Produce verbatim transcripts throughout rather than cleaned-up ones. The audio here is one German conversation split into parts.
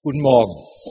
Guten Morgen.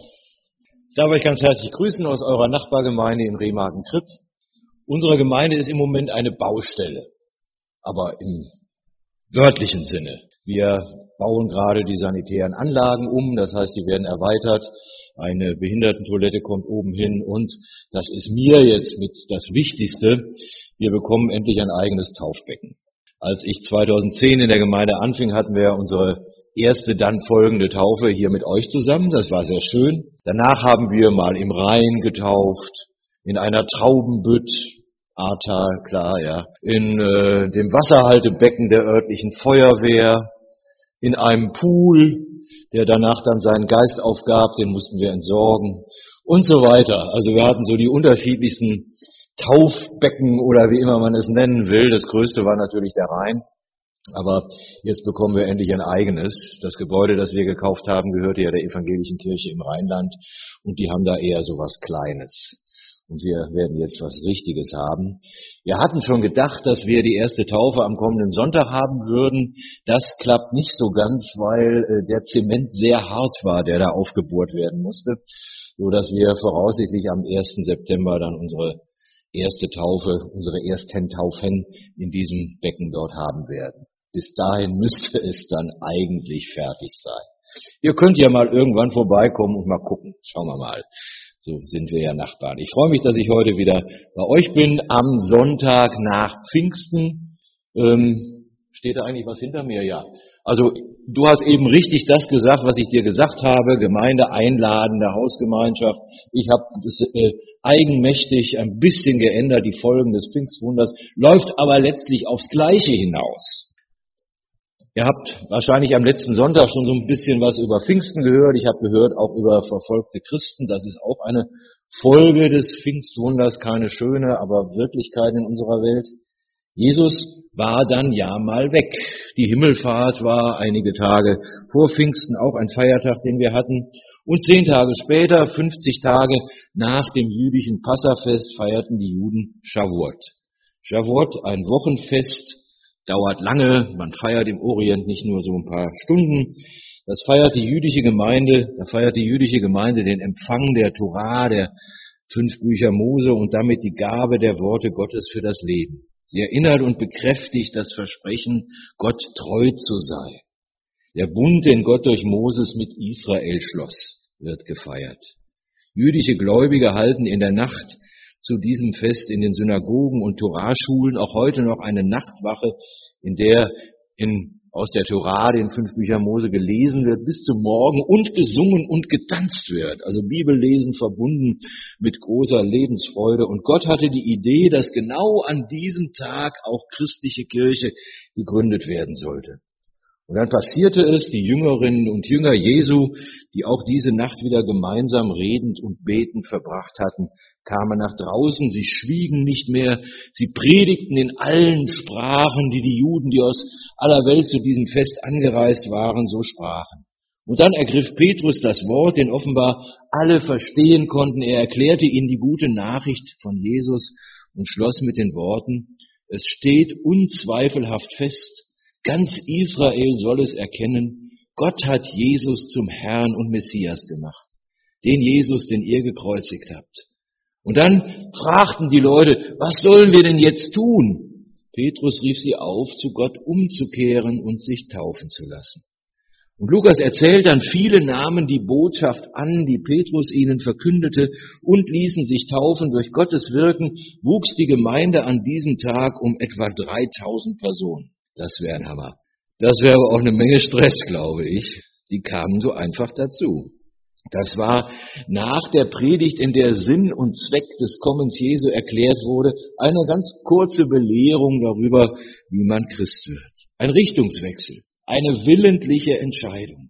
Ich darf euch ganz herzlich grüßen aus eurer Nachbargemeinde in Remagen-Kripp. Unsere Gemeinde ist im Moment eine Baustelle, aber im wörtlichen Sinne. Wir bauen gerade die sanitären Anlagen um, das heißt, die werden erweitert. Eine Behindertentoilette kommt oben hin und das ist mir jetzt mit das Wichtigste. Wir bekommen endlich ein eigenes Taufbecken. Als ich zweitausendzehn in der Gemeinde anfing, hatten wir unsere erste dann folgende Taufe hier mit euch zusammen. Das war sehr schön. Danach haben wir mal im Rhein getauft, in einer Traubenbütt, Ahrtal, klar, ja, in äh, dem Wasserhaltebecken der örtlichen Feuerwehr, in einem Pool, der danach dann seinen Geist aufgab, den mussten wir entsorgen und so weiter. Also wir hatten so die unterschiedlichsten Taufbecken oder wie immer man es nennen will. Das größte war natürlich der Rhein. Aber jetzt bekommen wir endlich ein eigenes. Das Gebäude, das wir gekauft haben, gehörte ja der evangelischen Kirche im Rheinland. Und die haben da eher so was Kleines. Und wir werden jetzt was Richtiges haben. Wir hatten schon gedacht, dass wir die erste Taufe am kommenden Sonntag haben würden. Das klappt nicht so ganz, weil äh, der Zement sehr hart war, der da aufgebohrt werden musste. So dass wir voraussichtlich am ersten September dann unsere erste Taufe, unsere ersten Taufen in diesem Becken dort haben werden. Bis dahin müsste es dann eigentlich fertig sein. Ihr könnt ja mal irgendwann vorbeikommen und mal gucken. Schauen wir mal. So sind wir ja Nachbarn. Ich freue mich, dass ich heute wieder bei euch bin, am Sonntag nach Pfingsten. Ähm, steht da eigentlich was hinter mir? Ja. Also du hast eben richtig das gesagt, was ich dir gesagt habe. Gemeinde einladende Hausgemeinschaft. Ich habe das äh, eigenmächtig ein bisschen geändert, die Folgen des Pfingstwunders, läuft aber letztlich aufs Gleiche hinaus. Ihr habt wahrscheinlich am letzten Sonntag schon so ein bisschen was über Pfingsten gehört. Ich habe gehört auch über verfolgte Christen. Das ist auch eine Folge des Pfingstwunders, keine schöne, aber Wirklichkeit in unserer Welt. Jesus war dann ja mal weg. Die Himmelfahrt war einige Tage vor Pfingsten auch ein Feiertag, den wir hatten. Und zehn Tage später, fünfzig Tage nach dem jüdischen Passafest, feierten die Juden Shavuot. Shavuot, ein Wochenfest, dauert lange. Man feiert im Orient nicht nur so ein paar Stunden. Das feiert die jüdische Gemeinde, da feiert die jüdische Gemeinde den Empfang der Torah, der fünf Bücher Mose und damit die Gabe der Worte Gottes für das Leben. Sie erinnert und bekräftigt das Versprechen, Gott treu zu sein. Der Bund, den Gott durch Moses mit Israel schloss, wird gefeiert. Jüdische Gläubige halten in der Nacht zu diesem Fest in den Synagogen und Toraschulen auch heute noch eine Nachtwache, in der in, aus der Torah, den fünf Bücher Mose, gelesen wird bis zum Morgen und gesungen und getanzt wird. Also Bibellesen verbunden mit großer Lebensfreude. Und Gott hatte die Idee, dass genau an diesem Tag auch christliche Kirche gegründet werden sollte. Und dann passierte es, die Jüngerinnen und Jünger Jesu, die auch diese Nacht wieder gemeinsam redend und betend verbracht hatten, kamen nach draußen, sie schwiegen nicht mehr, sie predigten in allen Sprachen, die die Juden, die aus aller Welt zu diesem Fest angereist waren, so sprachen. Und dann ergriff Petrus das Wort, den offenbar alle verstehen konnten. Er erklärte ihnen die gute Nachricht von Jesus und schloss mit den Worten: Es steht unzweifelhaft fest, ganz Israel soll es erkennen, Gott hat Jesus zum Herrn und Messias gemacht. Den Jesus, den ihr gekreuzigt habt. Und dann fragten die Leute, was sollen wir denn jetzt tun? Petrus rief sie auf, zu Gott umzukehren und sich taufen zu lassen. Und Lukas erzählt dann, viele nahmen die Botschaft an, die Petrus ihnen verkündete, und ließen sich taufen. Durch Gottes Wirken wuchs die Gemeinde an diesem Tag um etwa dreitausend Personen. Das wäre ein Hammer. Das wäre aber auch eine Menge Stress, glaube ich. Die kamen so einfach dazu. Das war nach der Predigt, in der Sinn und Zweck des Kommens Jesu erklärt wurde, eine ganz kurze Belehrung darüber, wie man Christ wird. Ein Richtungswechsel, eine willentliche Entscheidung.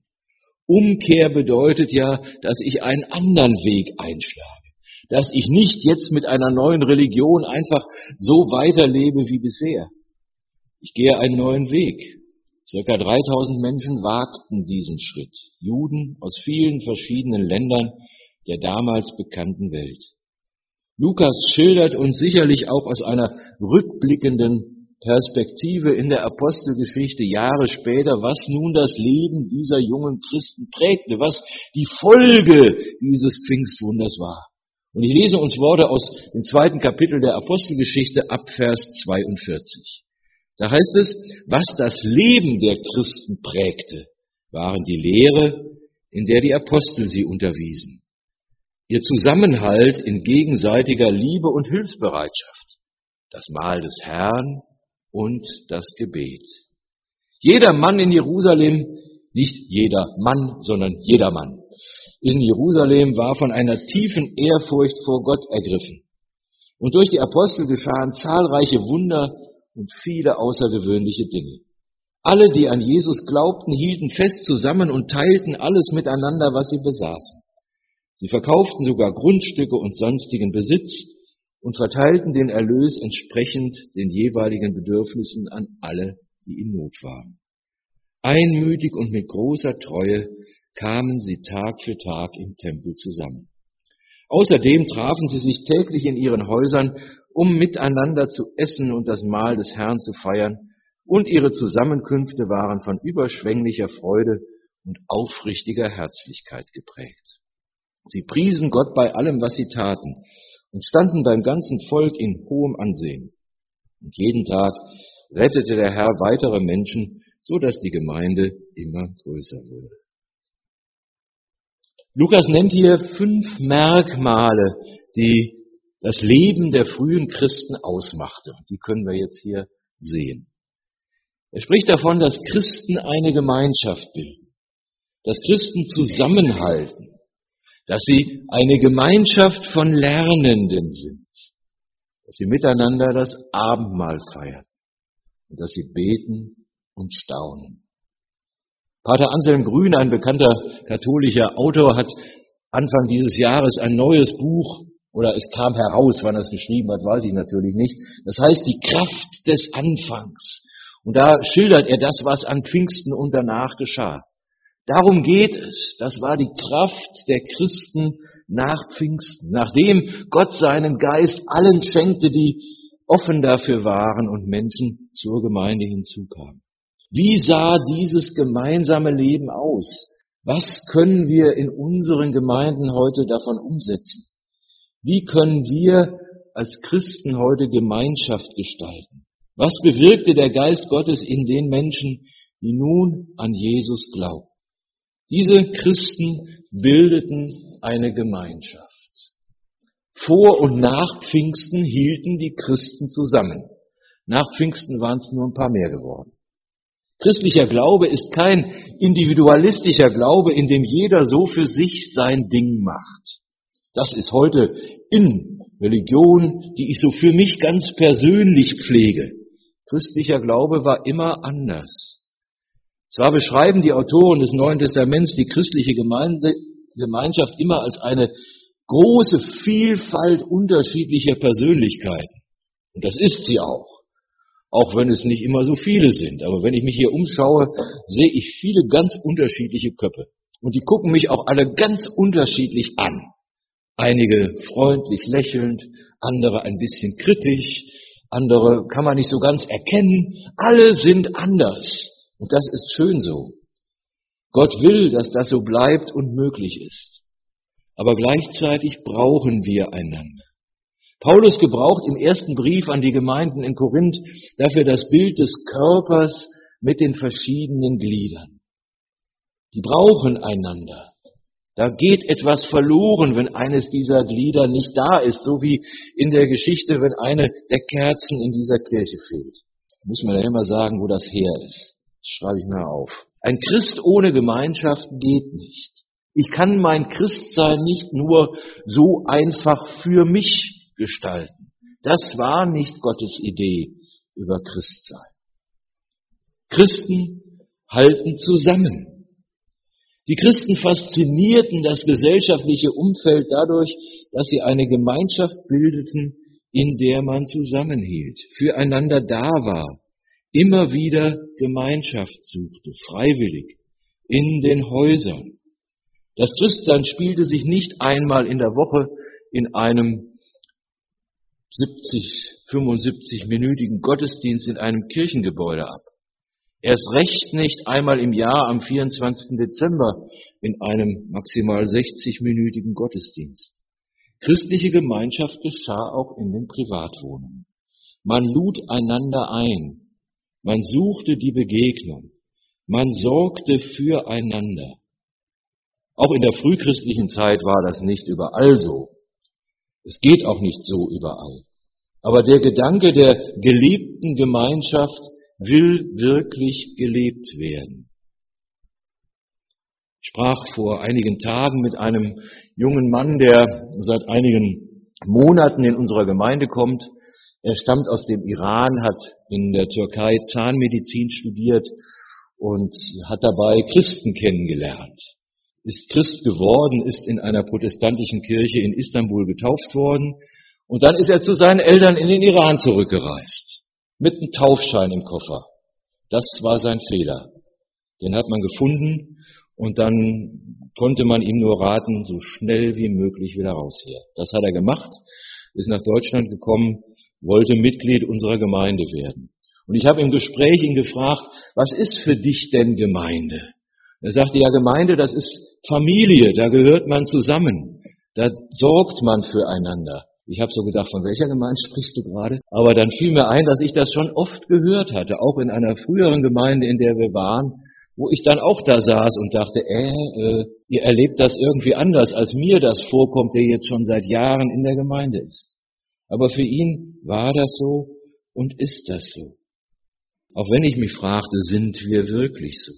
Umkehr bedeutet ja, dass ich einen anderen Weg einschlage. Dass ich nicht jetzt mit einer neuen Religion einfach so weiterlebe wie bisher. Ich gehe einen neuen Weg. Circa dreitausend Menschen wagten diesen Schritt. Juden aus vielen verschiedenen Ländern der damals bekannten Welt. Lukas schildert uns sicherlich auch aus einer rückblickenden Perspektive in der Apostelgeschichte Jahre später, was nun das Leben dieser jungen Christen prägte, was die Folge dieses Pfingstwunders war. Und ich lese uns Worte aus dem zweiten Kapitel der Apostelgeschichte ab Vers zweiundvierzig. Da heißt es, was das Leben der Christen prägte, waren die Lehre, in der die Apostel sie unterwiesen, ihr Zusammenhalt in gegenseitiger Liebe und Hilfsbereitschaft, das Mahl des Herrn und das Gebet. Jeder Mann in Jerusalem, nicht jeder Mann, sondern jeder Mann in Jerusalem war von einer tiefen Ehrfurcht vor Gott ergriffen. Und durch die Apostel geschahen zahlreiche Wunder und viele außergewöhnliche Dinge. Alle, die an Jesus glaubten, hielten fest zusammen und teilten alles miteinander, was sie besaßen. Sie verkauften sogar Grundstücke und sonstigen Besitz und verteilten den Erlös entsprechend den jeweiligen Bedürfnissen an alle, die in Not waren. Einmütig und mit großer Treue kamen sie Tag für Tag im Tempel zusammen. Außerdem trafen sie sich täglich in ihren Häusern, um miteinander zu essen und das Mahl des Herrn zu feiern, und ihre Zusammenkünfte waren von überschwänglicher Freude und aufrichtiger Herzlichkeit geprägt. Sie priesen Gott bei allem, was sie taten, und standen beim ganzen Volk in hohem Ansehen. Und jeden Tag rettete der Herr weitere Menschen, so dass die Gemeinde immer größer wurde. Lukas nennt hier fünf Merkmale, die das Leben der frühen Christen ausmachte. Die können wir jetzt hier sehen. Er spricht davon, dass Christen eine Gemeinschaft bilden, dass Christen zusammenhalten, dass sie eine Gemeinschaft von Lernenden sind, dass sie miteinander das Abendmahl feiern und dass sie beten und staunen. Pater Anselm Grün, ein bekannter katholischer Autor, hat Anfang dieses Jahres ein neues Buch, oder es kam heraus, wann er es geschrieben hat, weiß ich natürlich nicht. Das heißt, die Kraft des Anfangs. Und da schildert er das, was an Pfingsten und danach geschah. Darum geht es. Das war die Kraft der Christen nach Pfingsten, nachdem Gott seinen Geist allen schenkte, die offen dafür waren und Menschen zur Gemeinde hinzukamen. Wie sah dieses gemeinsame Leben aus? Was können wir in unseren Gemeinden heute davon umsetzen? Wie können wir als Christen heute Gemeinschaft gestalten? Was bewirkte der Geist Gottes in den Menschen, die nun an Jesus glauben? Diese Christen bildeten eine Gemeinschaft. Vor und nach Pfingsten hielten die Christen zusammen. Nach Pfingsten waren es nur ein paar mehr geworden. Christlicher Glaube ist kein individualistischer Glaube, in dem jeder so für sich sein Ding macht. Das ist heute in Religion, die ich so für mich ganz persönlich pflege. Christlicher Glaube war immer anders. Zwar beschreiben die Autoren des Neuen Testaments die christliche Gemeinde, Gemeinschaft immer als eine große Vielfalt unterschiedlicher Persönlichkeiten. Und das ist sie auch. Auch wenn es nicht immer so viele sind. Aber wenn ich mich hier umschaue, sehe ich viele ganz unterschiedliche Köpfe. Und die gucken mich auch alle ganz unterschiedlich an. Einige freundlich lächelnd, andere ein bisschen kritisch, andere kann man nicht so ganz erkennen. Alle sind anders. Und das ist schön so. Gott will, dass das so bleibt und möglich ist. Aber gleichzeitig brauchen wir einander. Paulus gebraucht im ersten Brief an die Gemeinden in Korinth dafür das Bild des Körpers mit den verschiedenen Gliedern. Die brauchen einander. Da geht etwas verloren, wenn eines dieser Glieder nicht da ist, so wie in der Geschichte, wenn eine der Kerzen in dieser Kirche fehlt. Da muss man ja immer sagen, wo das her ist. Das schreibe ich mal auf. Ein Christ ohne Gemeinschaft geht nicht. Ich kann mein Christsein nicht nur so einfach für mich gestalten. Das war nicht Gottes Idee über Christsein. Christen halten zusammen. Die Christen faszinierten das gesellschaftliche Umfeld dadurch, dass sie eine Gemeinschaft bildeten, in der man zusammenhielt, füreinander da war, immer wieder Gemeinschaft suchte, freiwillig, in den Häusern. Das Christsein spielte sich nicht einmal in der Woche in einem siebzig, fünfundsiebzig-minütigen Gottesdienst in einem Kirchengebäude ab. Erst recht nicht einmal im Jahr am vierundzwanzigsten Dezember in einem maximal sechzig-minütigen Gottesdienst. Christliche Gemeinschaft geschah auch in den Privatwohnungen. Man lud einander ein, man suchte die Begegnung, man sorgte füreinander. Auch in der frühchristlichen Zeit war das nicht überall so. Es geht auch nicht so überall. Aber der Gedanke der gelebten Gemeinschaft will wirklich gelebt werden. Ich sprach vor einigen Tagen mit einem jungen Mann, der seit einigen Monaten in unserer Gemeinde kommt. Er stammt aus dem Iran, hat in der Türkei Zahnmedizin studiert und hat dabei Christen kennengelernt. Ist Christ geworden, ist in einer protestantischen Kirche in Istanbul getauft worden und dann ist er zu seinen Eltern in den Iran zurückgereist. Mit einem Taufschein im Koffer. Das war sein Fehler. Den hat man gefunden und dann konnte man ihm nur raten, so schnell wie möglich wieder raus hier. Das hat er gemacht, ist nach Deutschland gekommen, wollte Mitglied unserer Gemeinde werden. Und ich habe im Gespräch ihn gefragt, was ist für dich denn Gemeinde? Er sagte, ja, Gemeinde, das ist Familie, da gehört man zusammen, da sorgt man füreinander. Ich habe so gedacht, von welcher Gemeinde sprichst du gerade? Aber dann fiel mir ein, dass ich das schon oft gehört hatte, auch in einer früheren Gemeinde, in der wir waren, wo ich dann auch da saß und dachte, äh, äh, ihr erlebt das irgendwie anders, als mir das vorkommt, der jetzt schon seit Jahren in der Gemeinde ist. Aber für ihn war das so und ist das so. Auch wenn ich mich fragte, sind wir wirklich so?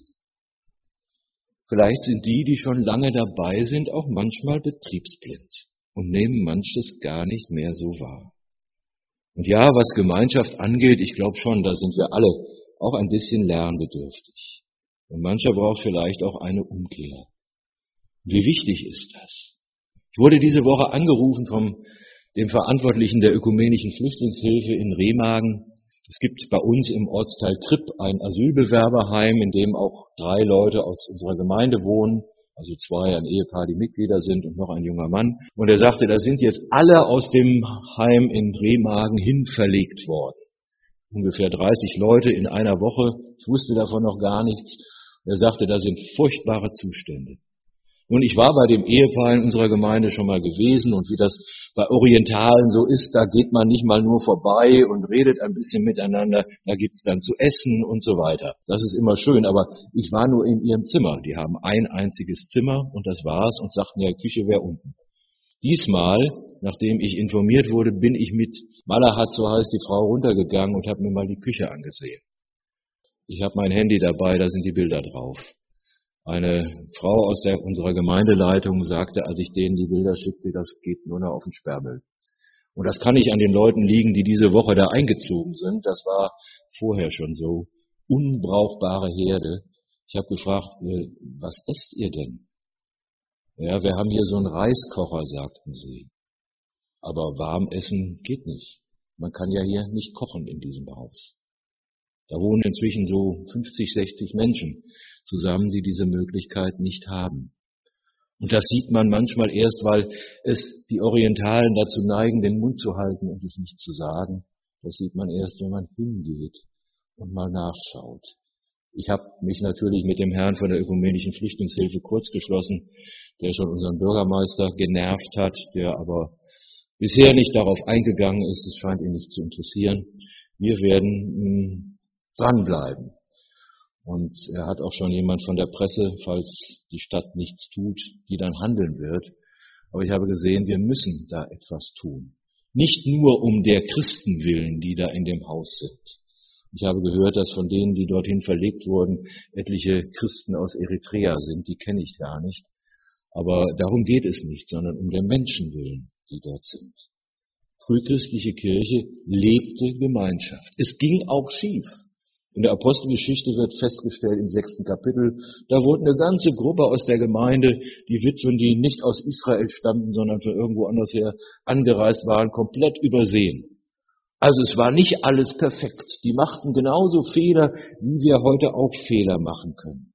Vielleicht sind die, die schon lange dabei sind, auch manchmal betriebsblind und nehmen manches gar nicht mehr so wahr. Und ja, was Gemeinschaft angeht, ich glaube schon, da sind wir alle auch ein bisschen lernbedürftig. Und mancher braucht vielleicht auch eine Umkehr. Wie wichtig ist das? Ich wurde diese Woche angerufen vom dem Verantwortlichen der ökumenischen Flüchtlingshilfe in Remagen. Es gibt bei uns im Ortsteil Kripp ein Asylbewerberheim, in dem auch drei Leute aus unserer Gemeinde wohnen, also zwei, ein Ehepaar, die Mitglieder sind und noch ein junger Mann. Und er sagte, da sind jetzt alle aus dem Heim in Remagen hin verlegt worden. Ungefähr dreißig Leute in einer Woche. Ich wusste davon noch gar nichts. Er sagte, da sind furchtbare Zustände. Nun, ich war bei dem Ehepaar in unserer Gemeinde schon mal gewesen und wie das bei Orientalen so ist, da geht man nicht mal nur vorbei und redet ein bisschen miteinander, da gibt's dann zu essen und so weiter. Das ist immer schön, aber ich war nur in ihrem Zimmer. Die haben ein einziges Zimmer und das war's und sagten, ja, Küche wäre unten. Diesmal, nachdem ich informiert wurde, bin ich mit Malahat, so heißt die Frau, runtergegangen und habe mir mal die Küche angesehen. Ich habe mein Handy dabei, da sind die Bilder drauf. Eine Frau aus der, unserer Gemeindeleitung sagte, als ich denen die Bilder schickte, das geht nur noch auf den Sperrmüll. Und das kann nicht an den Leuten liegen, die diese Woche da eingezogen sind. Das war vorher schon so. Unbrauchbare Herde. Ich habe gefragt, was esst ihr denn? Ja, wir haben hier so einen Reiskocher, sagten sie. Aber warm essen geht nicht. Man kann ja hier nicht kochen in diesem Haus. Da wohnen inzwischen so fünfzig, sechzig Menschen zusammen, die diese Möglichkeit nicht haben. Und das sieht man manchmal erst, weil es die Orientalen dazu neigen, den Mund zu halten und es nicht zu sagen. Das sieht man erst, wenn man hingeht und mal nachschaut. Ich habe mich natürlich mit dem Herrn von der ökumenischen Flüchtlingshilfe kurzgeschlossen, der schon unseren Bürgermeister genervt hat, der aber bisher nicht darauf eingegangen ist. Es scheint ihn nicht zu interessieren. Wir werden mh, dranbleiben. Und er hat auch schon jemand von der Presse, falls die Stadt nichts tut, die dann handeln wird. Aber ich habe gesehen, wir müssen da etwas tun. Nicht nur um der Christen willen, die da in dem Haus sind. Ich habe gehört, dass von denen, die dorthin verlegt wurden, etliche Christen aus Eritrea sind. Die kenne ich gar nicht. Aber darum geht es nicht, sondern um der Menschen willen, die dort sind. Frühchristliche Kirche lebte Gemeinschaft. Es ging auch schief. In der Apostelgeschichte wird festgestellt im sechsten Kapitel, da wurde eine ganze Gruppe aus der Gemeinde, die Witwen, die nicht aus Israel stammten, sondern von irgendwo anders her angereist waren, komplett übersehen. Also es war nicht alles perfekt. Die machten genauso Fehler, wie wir heute auch Fehler machen können.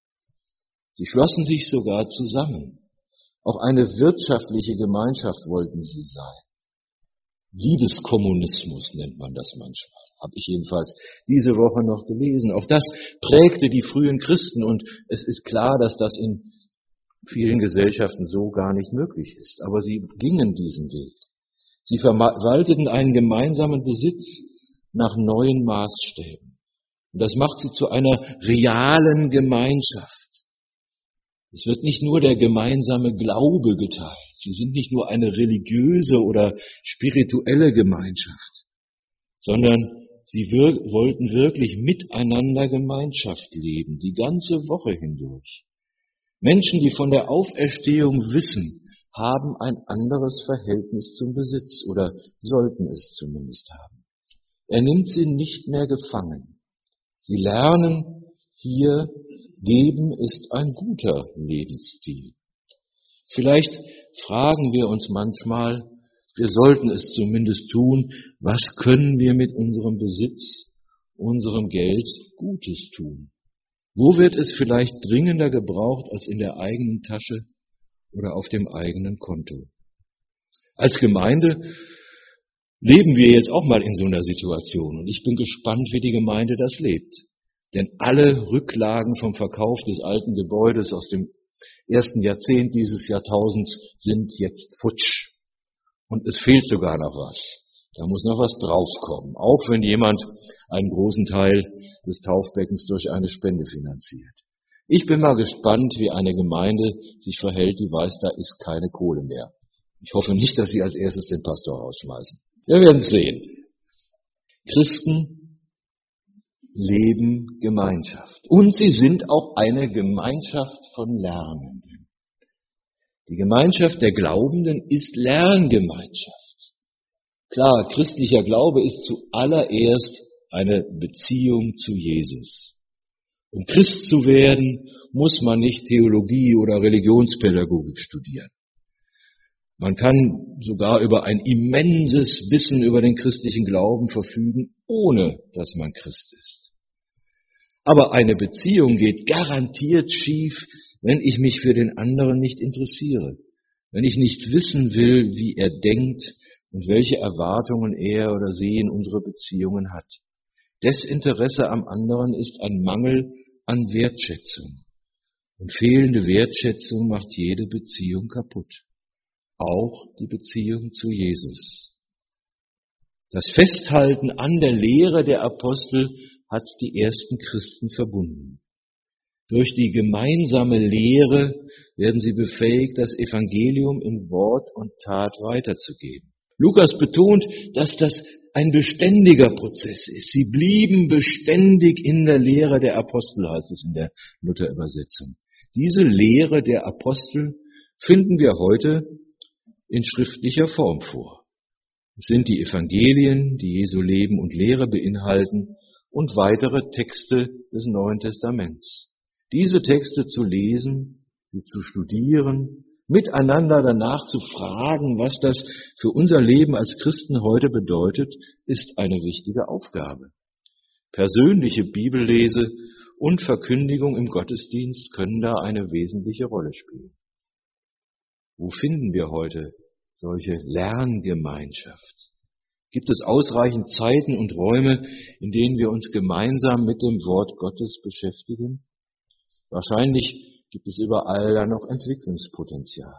Sie schlossen sich sogar zusammen. Auch eine wirtschaftliche Gemeinschaft wollten sie sein. Liebeskommunismus nennt man das manchmal. Habe ich jedenfalls diese Woche noch gelesen. Auch das prägte die frühen Christen und es ist klar, dass das in vielen Gesellschaften so gar nicht möglich ist. Aber sie gingen diesen Weg. Sie verwalteten einen gemeinsamen Besitz nach neuen Maßstäben. Und das macht sie zu einer realen Gemeinschaft. Es wird nicht nur der gemeinsame Glaube geteilt. Sie sind nicht nur eine religiöse oder spirituelle Gemeinschaft, sondern sie wir- wollten wirklich miteinander Gemeinschaft leben, die ganze Woche hindurch. Menschen, die von der Auferstehung wissen, haben ein anderes Verhältnis zum Besitz oder sollten es zumindest haben. Er nimmt sie nicht mehr gefangen. Sie lernen, hier geben ist ein guter Lebensstil. Vielleicht fragen wir uns manchmal, wir sollten es zumindest tun, was können wir mit unserem Besitz, unserem Geld Gutes tun? Wo wird es vielleicht dringender gebraucht als in der eigenen Tasche oder auf dem eigenen Konto? Als Gemeinde leben wir jetzt auch mal in so einer Situation und ich bin gespannt, wie die Gemeinde das lebt. Denn alle Rücklagen vom Verkauf des alten Gebäudes aus dem ersten Jahrzehnt dieses Jahrtausends sind jetzt futsch. Und es fehlt sogar noch was. Da muss noch was draufkommen, auch wenn jemand einen großen Teil des Taufbeckens durch eine Spende finanziert. Ich bin mal gespannt, wie eine Gemeinde sich verhält, die weiß, da ist keine Kohle mehr. Ich hoffe nicht, dass sie als erstes den Pastor rausschmeißen. Wir werden es sehen. Christen leben Gemeinschaft. Und sie sind auch eine Gemeinschaft von Lernenden. Die Gemeinschaft der Glaubenden ist Lerngemeinschaft. Klar, christlicher Glaube ist zuallererst eine Beziehung zu Jesus. Um Christ zu werden, muss man nicht Theologie oder Religionspädagogik studieren. Man kann sogar über ein immenses Wissen über den christlichen Glauben verfügen, ohne dass man Christ ist. Aber eine Beziehung geht garantiert schief, wenn ich mich für den anderen nicht interessiere, wenn ich nicht wissen will, wie er denkt und welche Erwartungen er oder sie in unsere Beziehungen hat. Desinteresse am anderen ist ein Mangel an Wertschätzung. Und fehlende Wertschätzung macht jede Beziehung kaputt. Auch die Beziehung zu Jesus. Das Festhalten an der Lehre der Apostel hat die ersten Christen verbunden. Durch die gemeinsame Lehre werden sie befähigt, das Evangelium in Wort und Tat weiterzugeben. Lukas betont, dass das ein beständiger Prozess ist. Sie blieben beständig in der Lehre der Apostel, heißt es in der Luther-Übersetzung. Diese Lehre der Apostel finden wir heute in schriftlicher Form vor. Es sind die Evangelien, die Jesu Leben und Lehre beinhalten und weitere Texte des Neuen Testaments. Diese Texte zu lesen, sie zu studieren, miteinander danach zu fragen, was das für unser Leben als Christen heute bedeutet, ist eine wichtige Aufgabe. Persönliche Bibellese und Verkündigung im Gottesdienst können da eine wesentliche Rolle spielen. Wo finden wir heute solche Lerngemeinschaft? Gibt es ausreichend Zeiten und Räume, in denen wir uns gemeinsam mit dem Wort Gottes beschäftigen? Wahrscheinlich gibt es überall da noch Entwicklungspotenzial.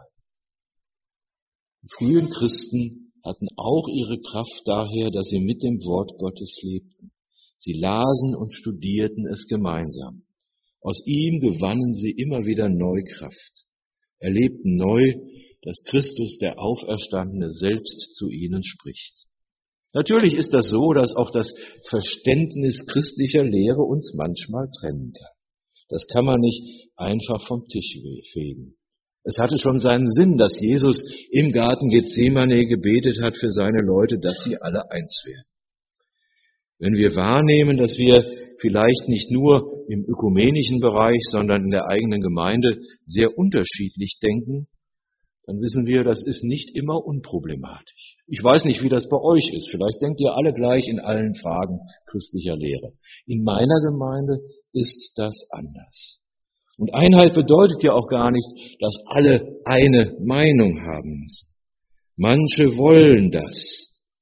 Die frühen Christen hatten auch ihre Kraft daher, dass sie mit dem Wort Gottes lebten. Sie lasen und studierten es gemeinsam. Aus ihm gewannen sie immer wieder Neukraft, erlebten neu, dass Christus, der Auferstandene, selbst zu ihnen spricht. Natürlich ist das so, dass auch das Verständnis christlicher Lehre uns manchmal trennen kann. Das kann man nicht einfach vom Tisch fegen. Es hatte schon seinen Sinn, dass Jesus im Garten Gethsemane gebetet hat für seine Leute, dass sie alle eins werden. Wenn wir wahrnehmen, dass wir vielleicht nicht nur im ökumenischen Bereich, sondern in der eigenen Gemeinde sehr unterschiedlich denken, dann wissen wir, das ist nicht immer unproblematisch. Ich weiß nicht, wie das bei euch ist. Vielleicht denkt ihr alle gleich in allen Fragen christlicher Lehre. In meiner Gemeinde ist das anders. Und Einheit bedeutet ja auch gar nicht, dass alle eine Meinung haben müssen. Manche wollen das.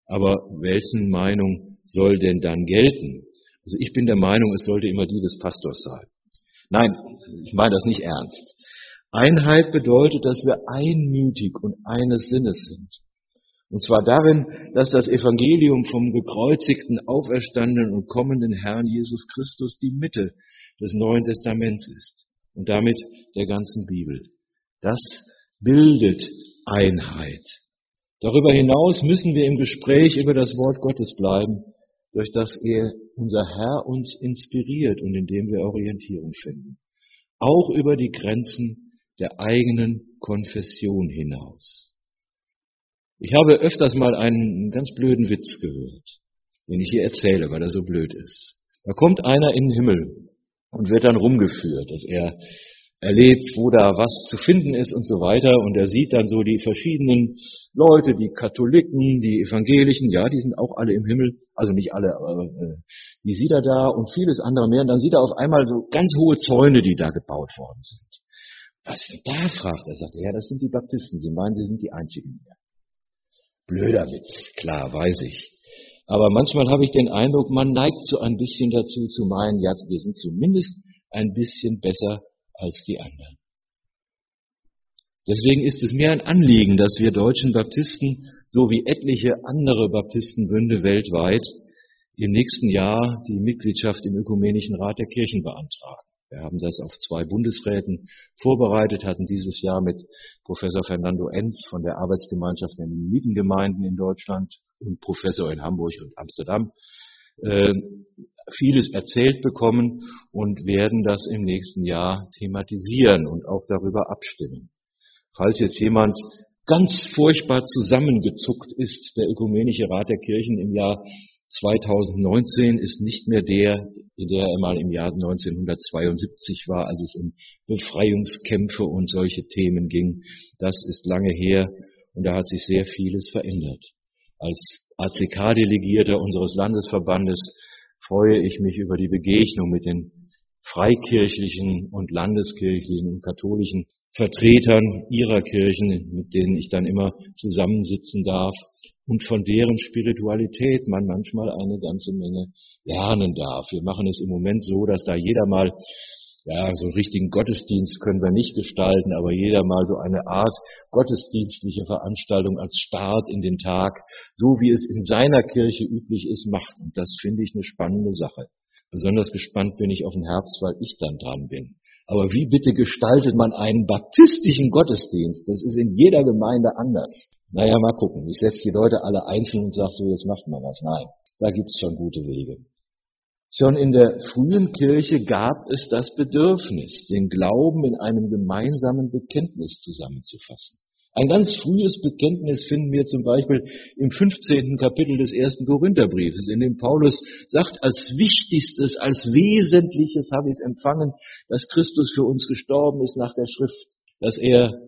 Aber wessen Meinung soll denn dann gelten? Also ich bin der Meinung, es sollte immer die des Pastors sein. Nein, ich meine das nicht ernst. Einheit bedeutet, dass wir einmütig und eines Sinnes sind. Und zwar darin, dass das Evangelium vom gekreuzigten, auferstandenen und kommenden Herrn Jesus Christus die Mitte des Neuen Testaments ist und damit der ganzen Bibel. Das bildet Einheit. Darüber hinaus müssen wir im Gespräch über das Wort Gottes bleiben, durch das er, unser Herr, uns inspiriert und in dem wir Orientierung finden. Auch über die Grenzen der eigenen Konfession hinaus. Ich habe öfters mal einen ganz blöden Witz gehört, den ich hier erzähle, weil er so blöd ist. Da kommt einer in den Himmel und wird dann rumgeführt, dass er erlebt, wo da was zu finden ist und so weiter. Und er sieht dann so die verschiedenen Leute, die Katholiken, die Evangelischen, ja, die sind auch alle im Himmel. Also nicht alle, aber äh, die sieht er da und vieles andere mehr. Und dann sieht er auf einmal so ganz hohe Zäune, die da gebaut worden sind. Was denn da, fragt er. Sagt er, ja, das sind die Baptisten. Sie meinen, sie sind die Einzigen hier. Blöder Witz, klar, weiß ich. Aber manchmal habe ich den Eindruck, man neigt so ein bisschen dazu zu meinen, ja, wir sind zumindest ein bisschen besser als die anderen. Deswegen ist es mir ein Anliegen, dass wir deutschen Baptisten, so wie etliche andere Baptistenbünde weltweit, im nächsten Jahr die Mitgliedschaft im Ökumenischen Rat der Kirchen beantragen. Wir haben das auf zwei Bundesräten vorbereitet, hatten dieses Jahr mit Professor Fernando Enz von der Arbeitsgemeinschaft der Mennonitengemeinden in Deutschland und Professor in Hamburg und Amsterdam äh, vieles erzählt bekommen und werden das im nächsten Jahr thematisieren und auch darüber abstimmen. Falls jetzt jemand ganz furchtbar zusammengezuckt ist, der Ökumenische Rat der Kirchen im Jahr zweitausendneunzehn ist nicht mehr der, der er mal im Jahr neunzehnhundertzweiundsiebzig war, als es um Befreiungskämpfe und solche Themen ging. Das ist lange her und da hat sich sehr vieles verändert. Als A C K-Delegierter unseres Landesverbandes freue ich mich über die Begegnung mit den freikirchlichen und landeskirchlichen und katholischen Vertretern ihrer Kirchen, mit denen ich dann immer zusammensitzen darf und von deren Spiritualität man manchmal eine ganze Menge lernen darf. Wir machen es im Moment so, dass da jeder mal, ja, so einen richtigen Gottesdienst können wir nicht gestalten, aber jeder mal so eine Art gottesdienstliche Veranstaltung als Start in den Tag, so wie es in seiner Kirche üblich ist, macht. Und das finde ich eine spannende Sache. Besonders gespannt bin ich auf den Herbst, weil ich dann dran bin. Aber wie bitte gestaltet man einen baptistischen Gottesdienst? Das ist in jeder Gemeinde anders. Naja, mal gucken. Ich setze die Leute alle einzeln und sage so, jetzt macht mal was. Nein, da gibt es schon gute Wege. Schon in der frühen Kirche gab es das Bedürfnis, den Glauben in einem gemeinsamen Bekenntnis zusammenzufassen. Ein ganz frühes Bekenntnis finden wir zum Beispiel im fünfzehnten Kapitel des ersten Korintherbriefes, in dem Paulus sagt, als Wichtigstes, als Wesentliches habe ich es empfangen, dass Christus für uns gestorben ist nach der Schrift, dass er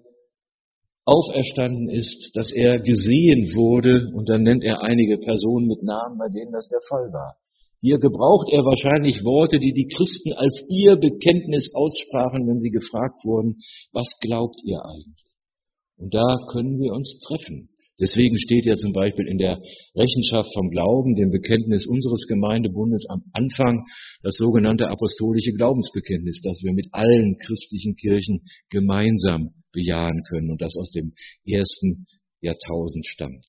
auferstanden ist, dass er gesehen wurde, und dann nennt er einige Personen mit Namen, bei denen das der Fall war. Hier gebraucht er wahrscheinlich Worte, die die Christen als ihr Bekenntnis aussprachen, wenn sie gefragt wurden, was glaubt ihr eigentlich? Und da können wir uns treffen. Deswegen steht ja zum Beispiel in der Rechenschaft vom Glauben, dem Bekenntnis unseres Gemeindebundes am Anfang, das sogenannte apostolische Glaubensbekenntnis, das wir mit allen christlichen Kirchen gemeinsam bejahen können und das aus dem ersten Jahrtausend stammt.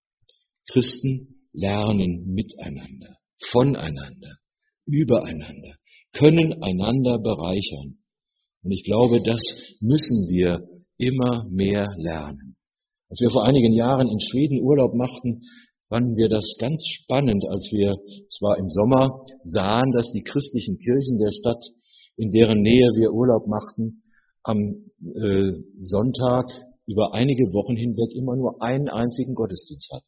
Christen lernen miteinander, voneinander, übereinander, können einander bereichern. Und ich glaube, das müssen wir immer mehr lernen. Als wir vor einigen Jahren in Schweden Urlaub machten, fanden wir das ganz spannend, als wir zwar im Sommer sahen, dass die christlichen Kirchen der Stadt, in deren Nähe wir Urlaub machten, am äh, Sonntag über einige Wochen hinweg immer nur einen einzigen Gottesdienst hatten.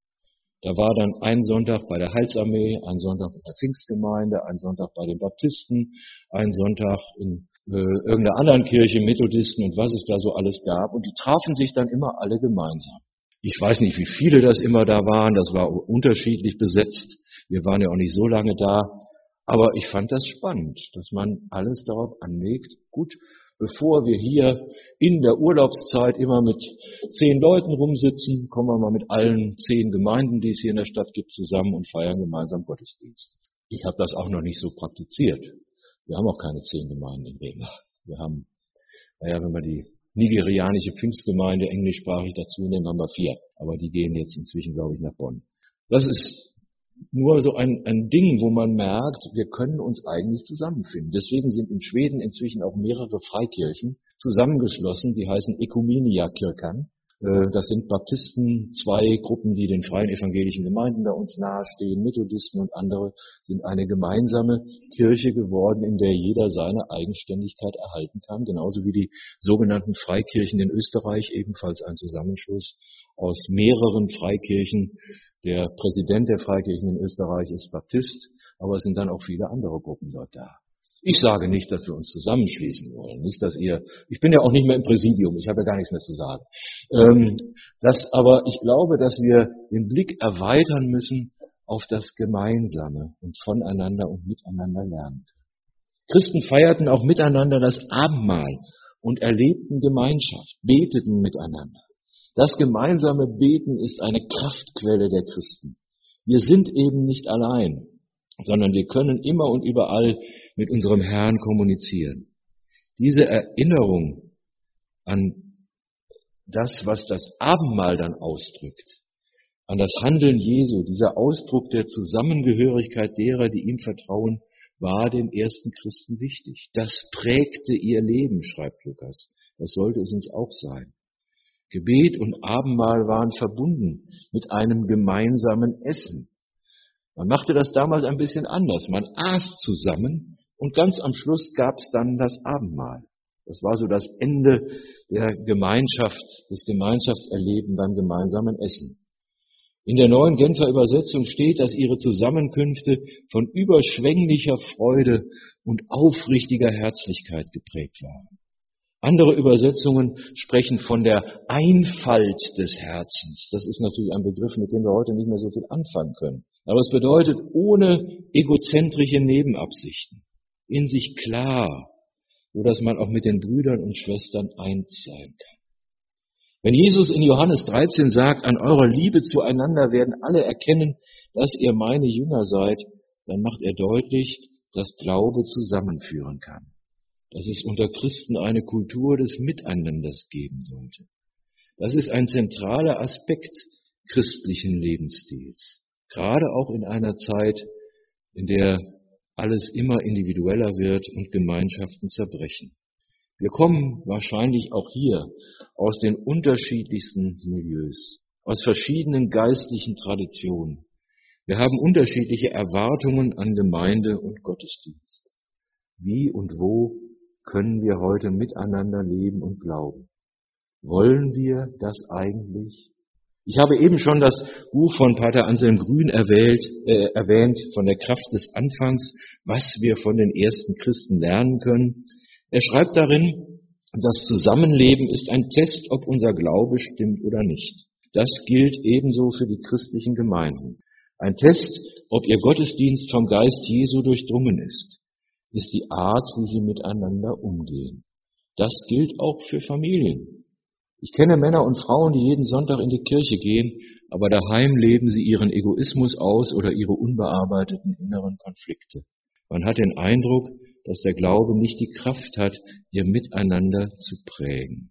Da war dann ein Sonntag bei der Heilsarmee, ein Sonntag bei der Pfingstgemeinde, ein Sonntag bei den Baptisten, ein Sonntag in äh, irgendeiner anderen Kirche, Methodisten und was es da so alles gab. Und die trafen sich dann immer alle gemeinsam. Ich weiß nicht, wie viele das immer da waren, das war unterschiedlich besetzt. Wir waren ja auch nicht so lange da. Aber ich fand das spannend, dass man alles darauf anlegt, gut, Bevor wir hier in der Urlaubszeit immer mit zehn Leuten rumsitzen, kommen wir mal mit allen zehn Gemeinden, die es hier in der Stadt gibt, zusammen und feiern gemeinsam Gottesdienst. Ich habe das auch noch nicht so praktiziert. Wir haben auch keine zehn Gemeinden in Rema. Wir haben, naja, wenn wir die nigerianische Pfingstgemeinde englischsprachig dazu nehmen, haben wir vier. Aber die gehen jetzt inzwischen, glaube ich, nach Bonn. Das ist nur so ein, ein Ding, wo man merkt, wir können uns eigentlich zusammenfinden. Deswegen sind in Schweden inzwischen auch mehrere Freikirchen zusammengeschlossen, die heißen Ekumeniakirkan. Das sind Baptisten, zwei Gruppen, die den freien evangelischen Gemeinden bei uns nahestehen, Methodisten und andere, sind eine gemeinsame Kirche geworden, in der jeder seine Eigenständigkeit erhalten kann, genauso wie die sogenannten Freikirchen in Österreich, ebenfalls ein Zusammenschluss aus mehreren Freikirchen. Der Präsident der Freikirchen in Österreich ist Baptist, aber es sind dann auch viele andere Gruppen dort da. Ich sage nicht, dass wir uns zusammenschließen wollen, nicht, dass ihr, ich bin ja auch nicht mehr im Präsidium, ich habe ja gar nichts mehr zu sagen. Ähm, das, aber ich glaube, dass wir den Blick erweitern müssen auf das Gemeinsame und voneinander und miteinander lernen. Christen feierten auch miteinander das Abendmahl und erlebten Gemeinschaft, beteten miteinander. Das gemeinsame Beten ist eine Kraftquelle der Christen. Wir sind eben nicht allein, sondern wir können immer und überall mit unserem Herrn kommunizieren. Diese Erinnerung an das, was das Abendmahl dann ausdrückt, an das Handeln Jesu, dieser Ausdruck der Zusammengehörigkeit derer, die ihm vertrauen, war den ersten Christen wichtig. Das prägte ihr Leben, schreibt Lukas. Das sollte es uns auch sein. Gebet und Abendmahl waren verbunden mit einem gemeinsamen Essen. Man machte das damals ein bisschen anders. Man aß zusammen und ganz am Schluss gab es dann das Abendmahl. Das war so das Ende der Gemeinschaft, des Gemeinschaftserlebens beim gemeinsamen Essen. In der neuen Genfer Übersetzung steht, dass ihre Zusammenkünfte von überschwänglicher Freude und aufrichtiger Herzlichkeit geprägt waren. Andere Übersetzungen sprechen von der Einfalt des Herzens. Das ist natürlich ein Begriff, mit dem wir heute nicht mehr so viel anfangen können. Aber es bedeutet ohne egozentrische Nebenabsichten, in sich klar, so dass man auch mit den Brüdern und Schwestern eins sein kann. Wenn Jesus in Johannes dreizehn sagt, an eurer Liebe zueinander werden alle erkennen, dass ihr meine Jünger seid, dann macht er deutlich, dass Glaube zusammenführen kann. Dass es unter Christen eine Kultur des Miteinanders geben sollte. Das ist ein zentraler Aspekt christlichen Lebensstils. Gerade auch in einer Zeit, in der alles immer individueller wird und Gemeinschaften zerbrechen. Wir kommen wahrscheinlich auch hier aus den unterschiedlichsten Milieus, aus verschiedenen geistlichen Traditionen. Wir haben unterschiedliche Erwartungen an Gemeinde und Gottesdienst. Wie und wo können wir heute miteinander leben und glauben? Wollen wir das eigentlich? Ich habe eben schon das Buch von Pater Anselm Grün erwählt, äh, erwähnt, von der Kraft des Anfangs, was wir von den ersten Christen lernen können. Er schreibt darin, das Zusammenleben ist ein Test, ob unser Glaube stimmt oder nicht. Das gilt ebenso für die christlichen Gemeinden. Ein Test, ob ihr Gottesdienst vom Geist Jesu durchdrungen ist, ist die Art, wie sie miteinander umgehen. Das gilt auch für Familien. Ich kenne Männer und Frauen, die jeden Sonntag in die Kirche gehen, aber daheim leben sie ihren Egoismus aus oder ihre unbearbeiteten inneren Konflikte. Man hat den Eindruck, dass der Glaube nicht die Kraft hat, ihr Miteinander zu prägen.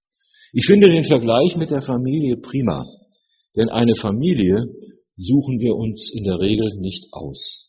Ich finde den Vergleich mit der Familie prima, denn eine Familie suchen wir uns in der Regel nicht aus.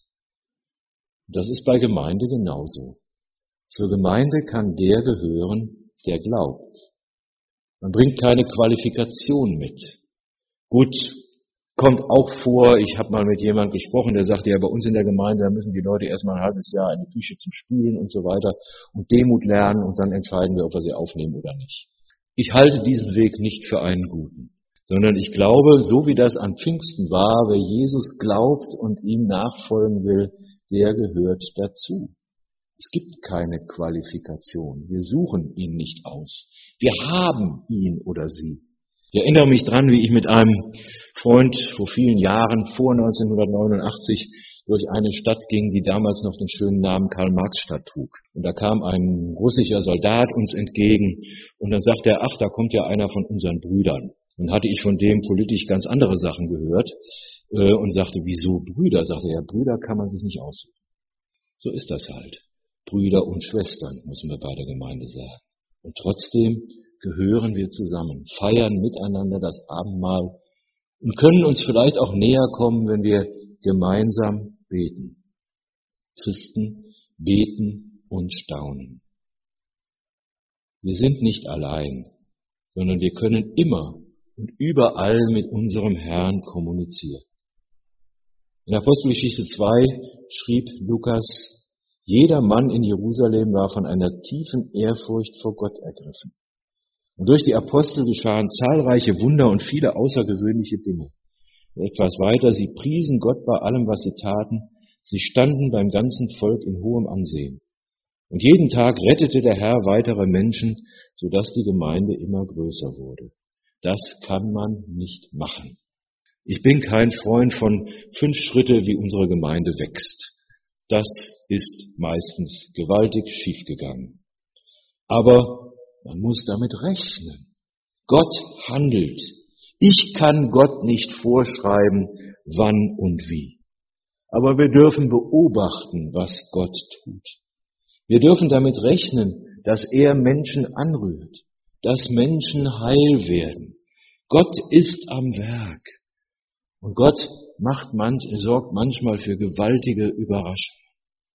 Das ist bei Gemeinde genauso. Zur Gemeinde kann der gehören, der glaubt. Man bringt keine Qualifikation mit. Gut, kommt auch vor, ich habe mal mit jemandem gesprochen, der sagte, ja, bei uns in der Gemeinde, da müssen die Leute erstmal ein halbes Jahr in die Küche zum Spülen und so weiter und Demut lernen und dann entscheiden wir, ob wir sie aufnehmen oder nicht. Ich halte diesen Weg nicht für einen guten, sondern ich glaube, so wie das an Pfingsten war, wer Jesus glaubt und ihm nachfolgen will, der gehört dazu. Es gibt keine Qualifikation. Wir suchen ihn nicht aus. Wir haben ihn oder sie. Ich erinnere mich dran, wie ich mit einem Freund vor vielen Jahren, vor neunzehnhundertneunundachtzig, durch eine Stadt ging, die damals noch den schönen Namen Karl-Marx-Stadt trug. Und da kam ein russischer Soldat uns entgegen und dann sagte er, ach, da kommt ja einer von unseren Brüdern. Und hatte ich von dem politisch ganz andere Sachen gehört äh, und sagte, wieso Brüder? Sagte er, ja, Brüder kann man sich nicht aussuchen. So ist das halt. Brüder und Schwestern, müssen wir bei der Gemeinde sagen. Und trotzdem gehören wir zusammen, feiern miteinander das Abendmahl und können uns vielleicht auch näher kommen, wenn wir gemeinsam beten. Christen beten und staunen. Wir sind nicht allein, sondern wir können immer und überall mit unserem Herrn kommunizieren. In Apostelgeschichte zwei schrieb Lukas, jeder Mann in Jerusalem war von einer tiefen Ehrfurcht vor Gott ergriffen. Und durch die Apostel geschahen zahlreiche Wunder und viele außergewöhnliche Dinge. Etwas weiter, sie priesen Gott bei allem, was sie taten. Sie standen beim ganzen Volk in hohem Ansehen. Und jeden Tag rettete der Herr weitere Menschen, sodass die Gemeinde immer größer wurde. Das kann man nicht machen. Ich bin kein Freund von fünf Schritte, wie unsere Gemeinde wächst. Das ist meistens gewaltig schiefgegangen. Aber man muss damit rechnen. Gott handelt. Ich kann Gott nicht vorschreiben, wann und wie. Aber wir dürfen beobachten, was Gott tut. Wir dürfen damit rechnen, dass er Menschen anrührt, dass Menschen heil werden. Gott ist am Werk. Und Gott macht manch, sorgt manchmal für gewaltige Überraschungen.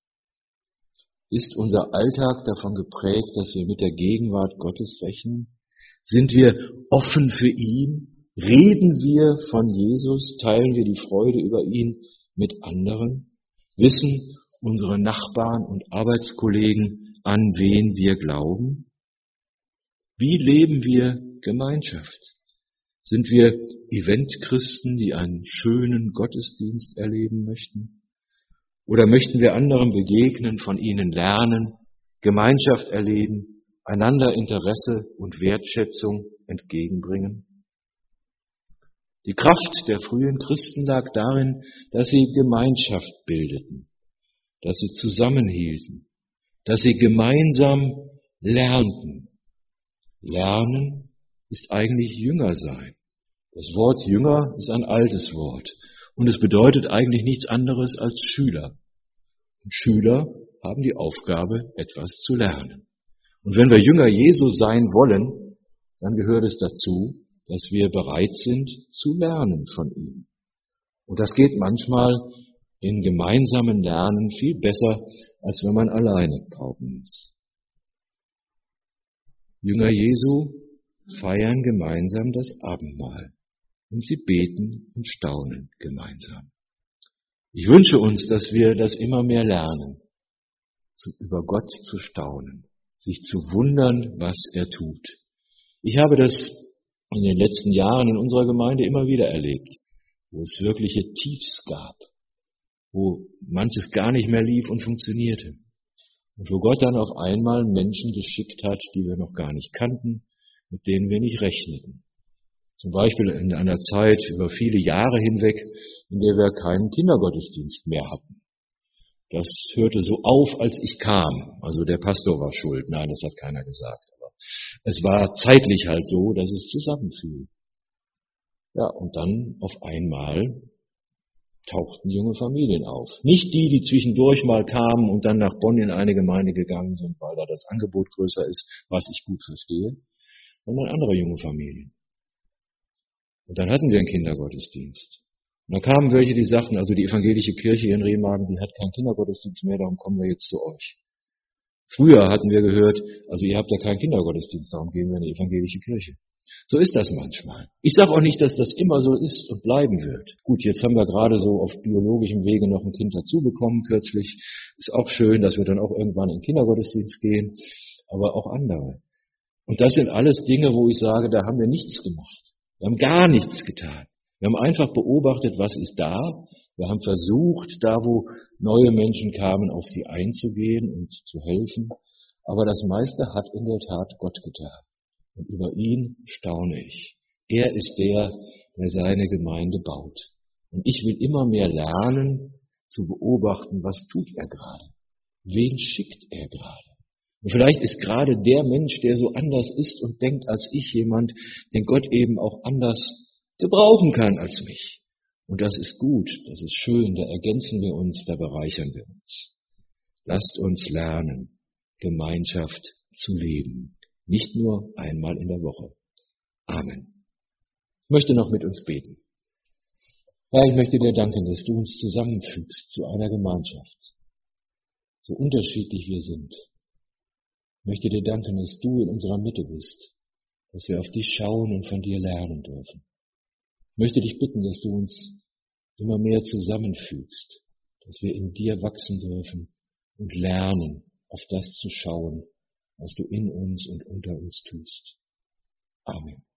Ist unser Alltag davon geprägt, dass wir mit der Gegenwart Gottes rechnen? Sind wir offen für ihn? Reden wir von Jesus? Teilen wir die Freude über ihn mit anderen? Wissen unsere Nachbarn und Arbeitskollegen, an wen wir glauben? Wie leben wir Gemeinschaft? Sind wir Eventchristen, die einen schönen Gottesdienst erleben möchten? Oder möchten wir anderen begegnen, von ihnen lernen, Gemeinschaft erleben, einander Interesse und Wertschätzung entgegenbringen? Die Kraft der frühen Christen lag darin, dass sie Gemeinschaft bildeten, dass sie zusammenhielten, dass sie gemeinsam lernten. Lernen ist eigentlich Jünger sein. Das Wort Jünger ist ein altes Wort und es bedeutet eigentlich nichts anderes als Schüler. Und Schüler haben die Aufgabe, etwas zu lernen. Und wenn wir Jünger Jesu sein wollen, dann gehört es dazu, dass wir bereit sind zu lernen von ihm. Und das geht manchmal in gemeinsamen Lernen viel besser, als wenn man alleine pauken muss. Jünger Jesu feiern gemeinsam das Abendmahl und sie beten und staunen gemeinsam. Ich wünsche uns, dass wir das immer mehr lernen, zu, über Gott zu staunen, sich zu wundern, was er tut. Ich habe das in den letzten Jahren in unserer Gemeinde immer wieder erlebt, wo es wirkliche Tiefs gab, wo manches gar nicht mehr lief und funktionierte. Und wo Gott dann auf einmal Menschen geschickt hat, die wir noch gar nicht kannten, mit denen wir nicht rechneten. Zum Beispiel in einer Zeit über viele Jahre hinweg, in der wir keinen Kindergottesdienst mehr hatten. Das hörte so auf, als ich kam. Also der Pastor war schuld. Nein, das hat keiner gesagt. Aber es war zeitlich halt so, dass es zusammenfiel. Ja, und dann auf einmal tauchten junge Familien auf. Nicht die, die zwischendurch mal kamen und dann nach Bonn in eine Gemeinde gegangen sind, weil da das Angebot größer ist, was ich gut verstehe, sondern andere junge Familien. Und dann hatten wir einen Kindergottesdienst. Und dann kamen welche, die sagten, also die evangelische Kirche in Remagen, die hat keinen Kindergottesdienst mehr, darum kommen wir jetzt zu euch. Früher hatten wir gehört, also ihr habt ja keinen Kindergottesdienst, darum gehen wir in die evangelische Kirche. So ist das manchmal. Ich sage auch nicht, dass das immer so ist und bleiben wird. Gut, jetzt haben wir gerade so auf biologischem Wege noch ein Kind dazu bekommen, kürzlich. Ist auch schön, dass wir dann auch irgendwann in den Kindergottesdienst gehen, aber auch andere. Und das sind alles Dinge, wo ich sage, da haben wir nichts gemacht. Wir haben gar nichts getan. Wir haben einfach beobachtet, was ist da. Wir haben versucht, da wo neue Menschen kamen, auf sie einzugehen und zu helfen. Aber das meiste hat in der Tat Gott getan. Und über ihn staune ich. Er ist der, der seine Gemeinde baut. Und ich will immer mehr lernen, zu beobachten, was tut er gerade? Wen schickt er gerade? Und vielleicht ist gerade der Mensch, der so anders ist und denkt als ich, jemand, den Gott eben auch anders gebrauchen kann als mich. Und das ist gut, das ist schön, da ergänzen wir uns, da bereichern wir uns. Lasst uns lernen, Gemeinschaft zu leben, nicht nur einmal in der Woche. Amen. Ich möchte noch mit uns beten. Herr, ich möchte dir danken, dass du uns zusammenfügst zu einer Gemeinschaft, so unterschiedlich wir sind. Ich möchte dir danken, dass du in unserer Mitte bist, dass wir auf dich schauen und von dir lernen dürfen. Ich möchte dich bitten, dass du uns immer mehr zusammenfügst, dass wir in dir wachsen dürfen und lernen, auf das zu schauen, was du in uns und unter uns tust. Amen.